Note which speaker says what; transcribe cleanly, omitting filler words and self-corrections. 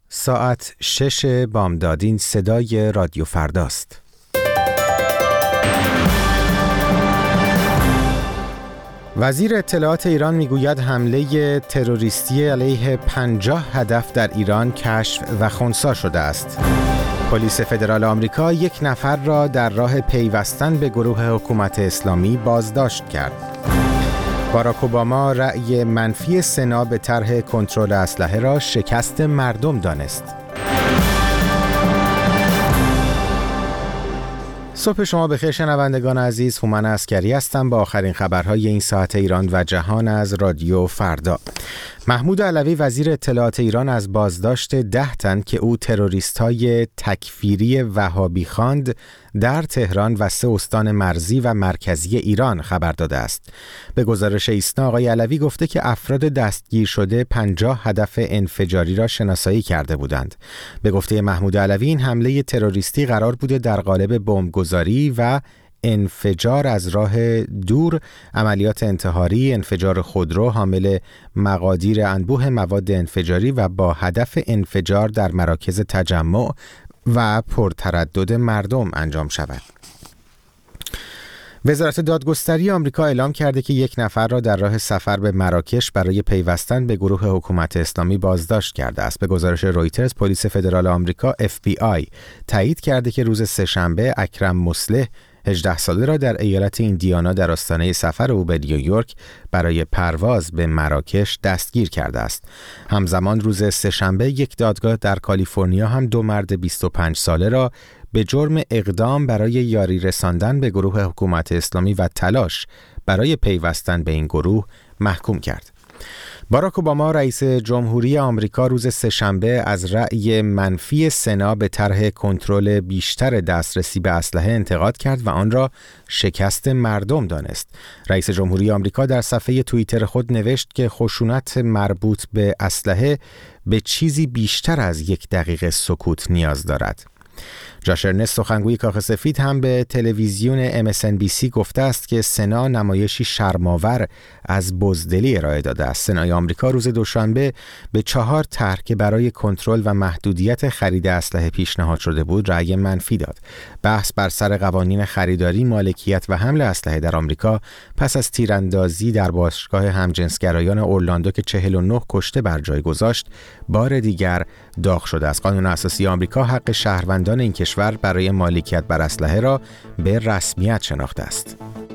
Speaker 1: ساعت 6 بامداد. این صدای رادیو فرداست. وزیر اطلاعات ایران میگوید حمله تروریستی علیه 50 هدف در ایران کشف و خنثی شده است. پلیس فدرال آمریکا یک نفر را در راه پیوستن به گروه حکومت اسلامی بازداشت کرد. باراک اوباما رأی منفی سنا به طرح کنترل اسلحه را شکست مردم دانست. صبح شما بخیر شنوندگان عزیز، هومن عسکری هستم با آخرین خبرهای این ساعت ایران و جهان از رادیو فردا. محمود علوی وزیر اطلاعات ایران از بازداشت 10 تن که او تروریست‌های تکفیری وهابی خواند در تهران و 3 استان مرزی و مرکزی ایران خبر داده است. به گزارش ایسنا آقای علوی گفته که افراد دستگیر شده 50 هدف انفجاری را شناسایی کرده بودند. به گفته محمود علوی این حمله تروریستی قرار بوده در قالب بمبگذاری و انفجار از راه دور، عملیات انتحاری، انفجار خودرو حامل مقادیر انبوه مواد انفجاری و با هدف انفجار در مراکز تجمع و پرتردد مردم انجام شود. وزارت دادگستری آمریکا اعلام کرده که یک نفر را در راه سفر به مراکش برای پیوستن به گروه حکومت اسلامی بازداشت کرده است. به گزارش رویترز، پلیس فدرال آمریکا FBI تایید کرده که روز سه‌شنبه اکرم مصلح 18 ساله را در ایالت ایندیانا در آستانه سفر او به نیویورک برای پرواز به مراکش دستگیر کرده است. همزمان روز سه‌شنبه یک دادگاه در کالیفرنیا هم 2 مرد 25 ساله را به جرم اقدام برای یاری رساندن به گروه حکومت اسلامی و تلاش برای پیوستن به این گروه محکوم کرد. باراک اوباما رئیس جمهوری آمریکا روز سه‌شنبه از رأی منفی سنا به طرح کنترل بیشتر دسترسی به اسلحه انتقاد کرد و آن را شکست مردم دانست. رئیس جمهوری آمریکا در صفحه توییتر خود نوشت که خشونت مربوط به اسلحه به چیزی بیشتر از 1 دقیقه سکوت نیاز دارد. جاش ارنست، سخنگوی کاخ سفید، هم به تلویزیون MSNBC گفته است که سنا نمایشی شرم‌آور از بزدلی ارائه داده است. سنای آمریکا روز دوشنبه به 4 طرح که برای کنترل و محدودیت خرید اسلحه پیشنهاد شده بود رأی منفی داد. بحث بر سر قوانین خریداری، مالکیت و حمل اسلحه در آمریکا پس از تیراندازی در باشگاه همجنسگرایان اورلاندو که 49 کشته بر جای گذاشت بار دیگر داغ شده است. قانون اساسی آمریکا حق شهروندان این کشور برای مالکیت بر اسلحه را به رسمیت شناخته است.